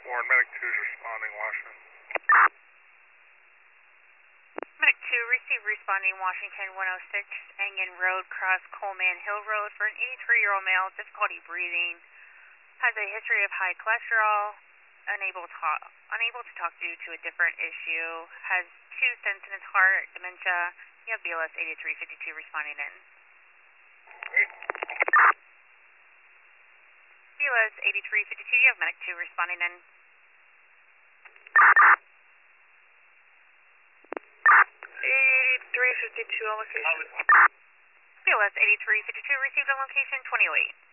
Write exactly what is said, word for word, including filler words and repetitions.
Warren, Medic two is responding, Washington. Medic two, receive responding Washington one oh six, Engen Road, cross Coleman Hill Road for an eighty-three-year-old male, difficulty breathing, has a history of high cholesterol, unable to talk, unable to talk due to a different issue, has two stents in his heart, dementia. You have B L S eighty-three fifty-two responding in. B L S eighty-three fifty-two, you have Medic two responding in. eighty-three fifty-two on location. B L S eighty-three fifty-two received on location twenty oh eight.